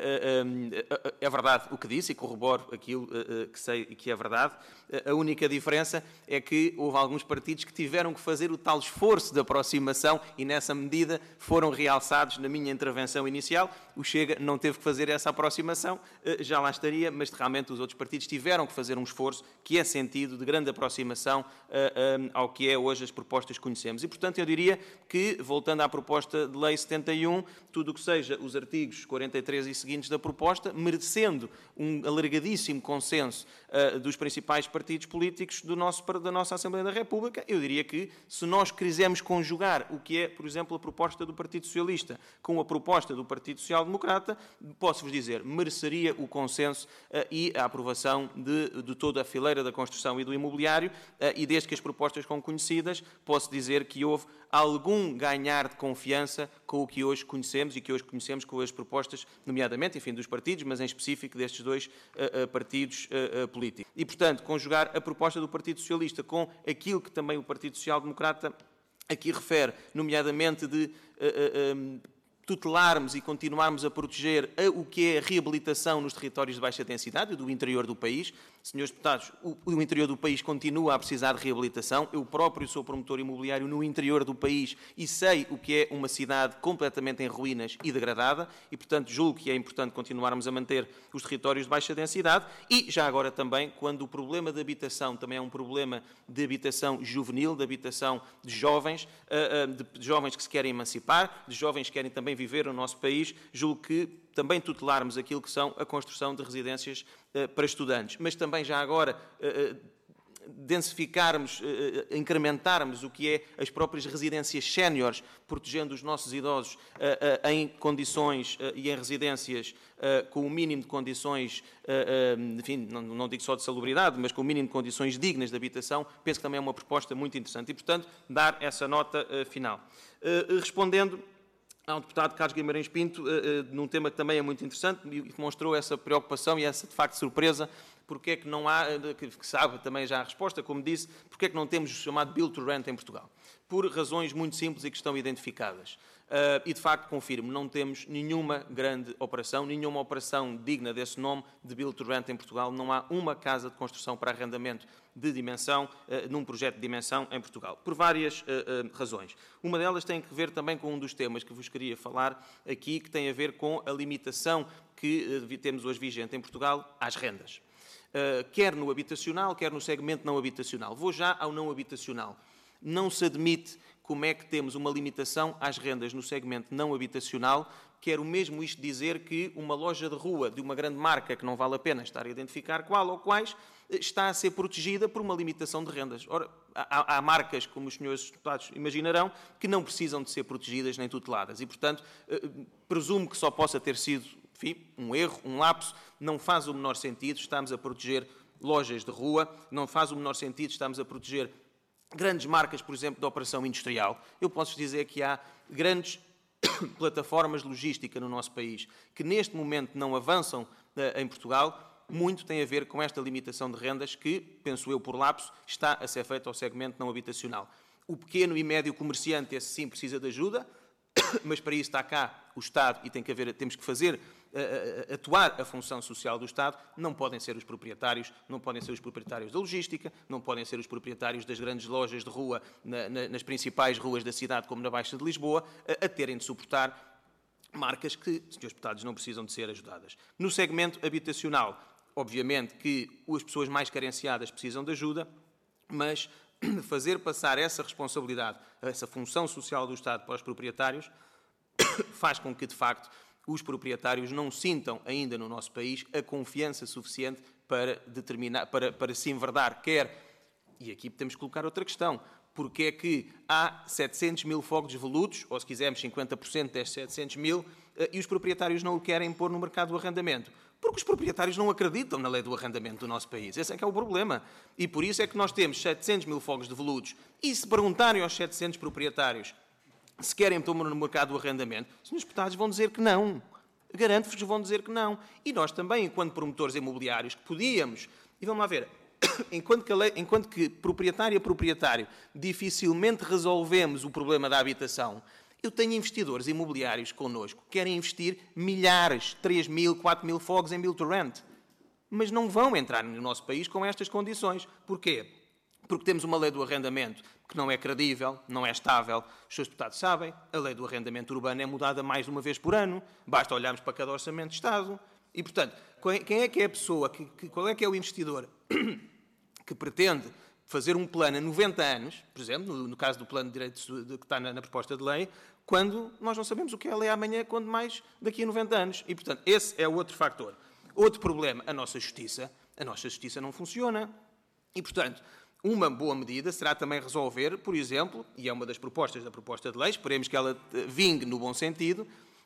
é verdade o que disse e corroboro aquilo que sei que é verdade. A única diferença é que houve alguns partidos que tiveram que fazer o tal esforço de aproximação e, nessa medida, foram realçados na minha intervenção inicial. O Chega não teve que fazer essa aproximação, já lá estaria, mas realmente os outros partidos tiveram que fazer um esforço que é sentido de grande aproximação ao que é hoje as propostas que conhecemos. E, portanto, eu diria que, voltando à proposta de Lei 71, tudo o que seja os artigos 43 e seguintes da proposta, merecendo um alargadíssimo consenso dos principais partidos políticos da nossa Assembleia da República, eu diria que, se nós quisermos conjugar o que é, por exemplo, a proposta do Partido Socialista com a proposta do Partido Social Democrata, posso-vos dizer, mereceria o consenso e a aprovação de toda a fileira da construção e do imobiliário, e desde que as propostas são conhecidas, posso dizer que houve algum ganhar de confiança com o que hoje conhecemos e que hoje conhecemos com as propostas, nomeadamente, enfim, dos partidos, mas em específico destes dois partidos políticos. E, portanto, conjugar a proposta do Partido Socialista com aquilo que também o Partido Social Democrata aqui refere, nomeadamente de tutelarmos e continuarmos a proteger o que é a reabilitação nos territórios de baixa densidade e do interior do país. Senhores deputados, o interior do país continua a precisar de reabilitação. Eu próprio sou promotor imobiliário no interior do país e sei o que é uma cidade completamente em ruínas e degradada e, portanto, julgo que é importante continuarmos a manter os territórios de baixa densidade e, já agora também, quando o problema de habitação também é um problema de habitação juvenil, de habitação de jovens que se querem emancipar, de jovens que querem também viver no nosso país, julgo que também tutelarmos aquilo que são a construção de residências para estudantes, mas também já agora densificarmos, incrementarmos o que é as próprias residências séniores, protegendo os nossos idosos em condições e em residências com o mínimo de condições, enfim, não digo só de salubridade, mas com o mínimo de condições dignas de habitação, penso que também é uma proposta muito interessante e, portanto, dar essa nota final. Respondendo ao deputado Carlos Guimarães Pinto, num tema que também é muito interessante e demonstrou essa preocupação e essa, de facto, surpresa, porque é que não há, que sabe também já a resposta, como disse, porque é que não temos o chamado Build to Rent em Portugal? Por razões muito simples e que estão identificadas. E, de facto, confirmo, não temos nenhuma grande operação, nenhuma operação digna desse nome de Build to Rent em Portugal. Não há uma casa de construção para arrendamento de dimensão, num projeto de dimensão em Portugal, por várias razões. Uma delas tem que ver também com um dos temas que vos queria falar aqui, que tem a ver com a limitação que temos hoje vigente em Portugal às rendas. Quer no habitacional, quer no segmento não habitacional. Vou já ao não habitacional. Não se admite como é que temos uma limitação às rendas no segmento não habitacional. Quero mesmo isto dizer que uma loja de rua de uma grande marca, que não vale a pena estar a identificar qual ou quais, está a ser protegida por uma limitação de rendas. Ora, há marcas, como os senhores deputados imaginarão, que não precisam de ser protegidas nem tuteladas e, portanto, presumo que só possa ter sido, enfim, um erro, um lapso. Não faz o menor sentido, estamos a proteger lojas de rua, não faz o menor sentido, estamos a proteger grandes marcas, por exemplo, de operação industrial. Eu posso dizer que há grandes plataformas de logística no nosso país que neste momento não avançam em Portugal. Muito tem a ver com esta limitação de rendas que, penso eu por lapso, está a ser feita ao segmento não habitacional. O pequeno e médio comerciante, esse sim, precisa de ajuda, mas para isso está cá, o Estado e temos que fazer atuar a função social do Estado, não podem ser os proprietários, não podem ser os proprietários da logística, não podem ser os proprietários das grandes lojas de rua nas principais ruas da cidade, como na Baixa de Lisboa, a terem de suportar marcas que, senhores deputados, não precisam de ser ajudadas. No segmento habitacional, obviamente que as pessoas mais carenciadas precisam de ajuda, mas fazer passar essa responsabilidade, essa função social do Estado para os proprietários, faz com que, de facto, os proprietários não sintam ainda no nosso país a confiança suficiente para se enverdar, e aqui temos que colocar outra questão, porque é que há 700 mil fogos volutos, ou se quisermos 50% destes 700 mil, e os proprietários não o querem pôr no mercado do arrendamento? Porque os proprietários não acreditam na lei do arrendamento do nosso país. Esse é que é o problema. E por isso é que nós temos 700 mil fogos de volutos. E se perguntarem aos 700 proprietários se querem pôr no mercado do arrendamento, os senhores deputados vão dizer que não. Garanto-vos que vão dizer que não. E nós também, enquanto promotores imobiliários, que podíamos... E vamos lá ver... Enquanto que proprietário a proprietário dificilmente resolvemos o problema da habitação, eu tenho investidores imobiliários connosco que querem investir milhares, 3 mil, 4 mil fogos em build to rent, mas não vão entrar no nosso país com estas condições. Porquê? Porque temos uma lei do arrendamento que não é credível, não é estável. Os seus deputados sabem, a lei do arrendamento urbano é mudada mais de uma vez por ano, basta olharmos para cada orçamento de Estado. E, portanto, quem é que é a pessoa, qual é que é o investidor que pretende fazer um plano a 90 anos, por exemplo, no caso do plano de direitos que está na proposta de lei, quando nós não sabemos o que é a lei amanhã, quando mais daqui a 90 anos. E, portanto, esse é outro fator. Outro problema, a nossa justiça não funciona. E, portanto, uma boa medida será também resolver, por exemplo, e é uma das propostas da proposta de lei, esperemos que ela vingue no bom sentido,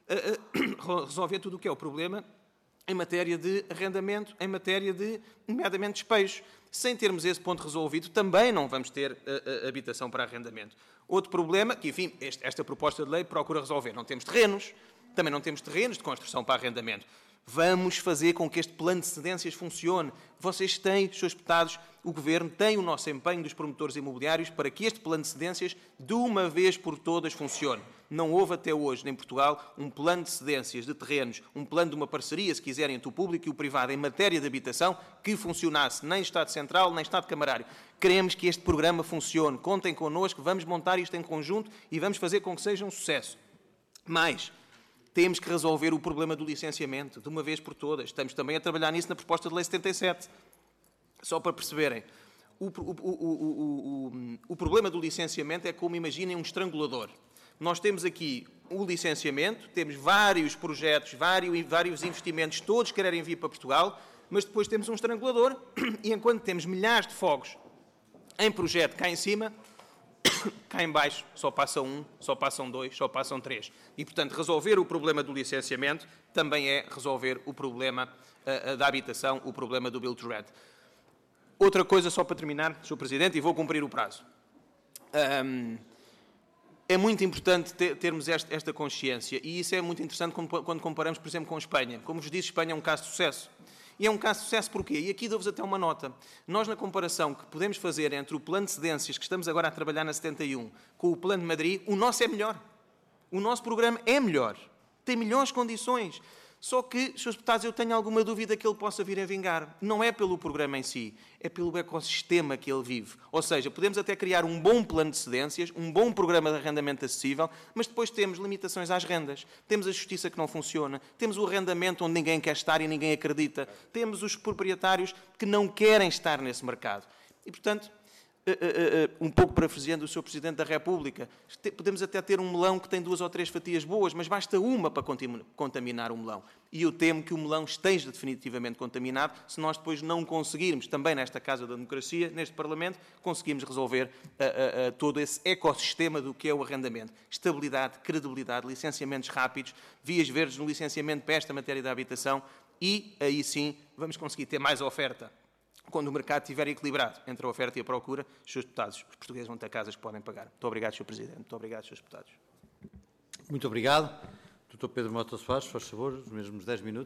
resolver tudo o que é o problema em matéria de arrendamento, em matéria de, nomeadamente, despejos. Sem termos esse ponto resolvido, também não vamos ter habitação para arrendamento. Outro problema, que, enfim, esta proposta de lei procura resolver. Não temos terrenos, também não temos terrenos de construção para arrendamento. Vamos fazer com que este plano de cedências funcione. Vocês têm, seus deputados, o Governo tem o nosso empenho dos promotores imobiliários para que este plano de cedências, de uma vez por todas, funcione. Não houve até hoje, em Portugal, um plano de cedências de terrenos, um plano de uma parceria, se quiserem, entre o público e o privado em matéria de habitação, que funcionasse nem Estado Central, nem Estado Camarário. Queremos que este programa funcione. Contem connosco, vamos montar isto em conjunto e vamos fazer com que seja um sucesso. Mas temos que resolver o problema do licenciamento, de uma vez por todas. Estamos também a trabalhar nisso na proposta de lei 77. Só para perceberem, o problema do licenciamento é como, imaginem, um estrangulador. Nós temos aqui o licenciamento, temos vários projetos, vários investimentos, todos querem vir para Portugal, mas depois temos um estrangulador e enquanto temos milhares de fogos em projeto cá em cima, cá em baixo só passa um, só passam dois, só passam três. E, portanto, resolver o problema do licenciamento também é resolver o problema da habitação, o problema do build to rent. Outra coisa, só para terminar, Sr. Presidente, e vou cumprir o prazo. É muito importante termos esta consciência, e isso é muito interessante quando comparamos, por exemplo, com a Espanha. Como vos disse, Espanha é um caso de sucesso. E é um caso de sucesso porquê? E aqui dou-vos até uma nota. Nós, na comparação que podemos fazer entre o plano de cedências que estamos agora a trabalhar na 71 com o plano de Madrid, o nosso é melhor. O nosso programa é melhor. Tem melhores condições. Só que, Srs. Deputados, eu tenho alguma dúvida que ele possa vir a vingar. Não é pelo programa em si, é pelo ecossistema que ele vive. Ou seja, podemos até criar um bom plano de cedências, um bom programa de arrendamento acessível, mas depois temos limitações às rendas. Temos a justiça que não funciona, temos o arrendamento onde ninguém quer estar e ninguém acredita, temos os proprietários que não querem estar nesse mercado. E, portanto, um pouco parafraseando o Sr. Presidente da República, podemos até ter um melão que tem 2 ou 3 fatias boas, mas basta uma para contaminar o melão. E eu temo que o melão esteja definitivamente contaminado se nós depois não conseguirmos, também nesta Casa da Democracia, neste Parlamento, conseguirmos resolver todo esse ecossistema do que é o arrendamento. Estabilidade, credibilidade, licenciamentos rápidos, vias verdes no licenciamento para esta matéria da habitação e, aí sim, vamos conseguir ter mais oferta. Quando o mercado estiver equilibrado entre a oferta e a procura, os seus deputados, os portugueses vão ter casas que podem pagar. Muito obrigado, Sr. Presidente. Muito obrigado, Srs. Deputados. Muito obrigado. Dr. Pedro Mota Soares, faz favor, os mesmos 10 minutos.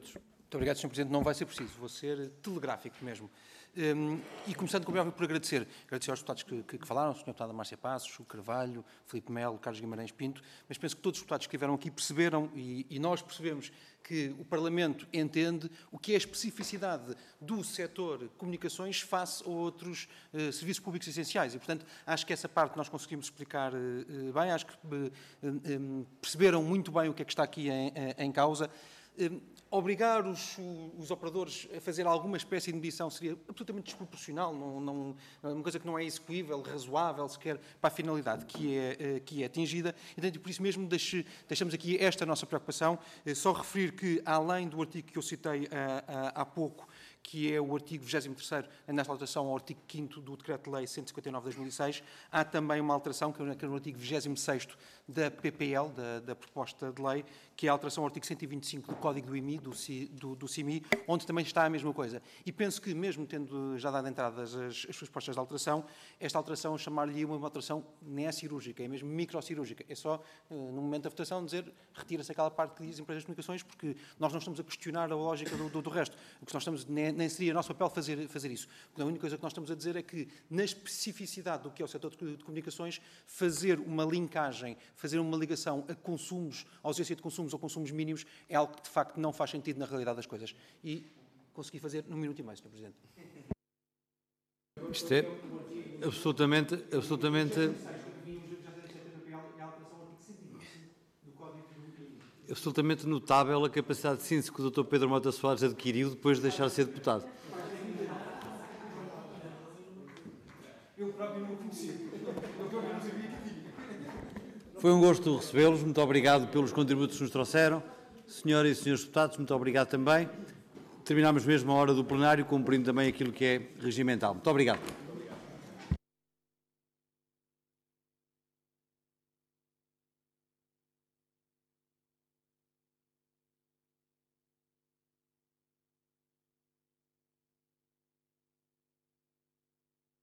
Muito obrigado, Sr. Presidente. Não vai ser preciso, vou ser telegráfico mesmo. E começando, como é óbvio, por agradecer aos deputados que falaram, o Sr. Deputado Márcia Passos, o Carvalho, Filipe Melo, Carlos Guimarães Pinto, mas penso que todos os deputados que estiveram aqui perceberam e nós percebemos que o Parlamento entende o que é a especificidade do setor comunicações face a outros serviços públicos essenciais e, portanto, acho que essa parte nós conseguimos explicar bem, acho que perceberam muito bem o que é que está aqui em causa. Obrigar os operadores a fazer alguma espécie de medição seria absolutamente desproporcional, uma coisa que não é execuível, razoável sequer para a finalidade que é atingida. E por isso mesmo deixamos aqui esta nossa preocupação. Só referir que, além do artigo que eu citei há pouco, que é o artigo 23º, nesta alteração ao artigo 5º do Decreto-Lei 159/2006, há também uma alteração, que é no artigo 26º da PPL, da proposta de lei, que é a alteração ao artigo 125 do Código do IMI, do CIMI, onde também está a mesma coisa. E penso que, mesmo tendo já dado entradas as suas propostas de alteração, esta alteração, chamar-lhe uma alteração nem é cirúrgica, é mesmo microcirúrgica. É só, no momento da votação, dizer retira-se aquela parte que diz empresas de comunicações, porque nós não estamos a questionar a lógica do resto. O que nós estamos, nem seria nosso papel fazer isso. A única coisa que nós estamos a dizer é que, na especificidade do que é o setor de comunicações, fazer uma linkagem, fazer uma ligação a consumos, a ausência de consumos ou consumos mínimos, é algo que, de facto, não faz sentido na realidade das coisas. E consegui fazer num minuto e meio, Sr. Presidente. Isto é absolutamente notável a capacidade de síntese que o Dr. Pedro Mota Soares adquiriu depois de deixar de ser deputado. Eu próprio não o conhecia. Foi um gosto recebê-los. Muito obrigado pelos contributos que nos trouxeram. Senhoras e senhores deputados, muito obrigado também. Terminamos mesmo a hora do plenário, cumprindo também aquilo que é regimental. Muito obrigado.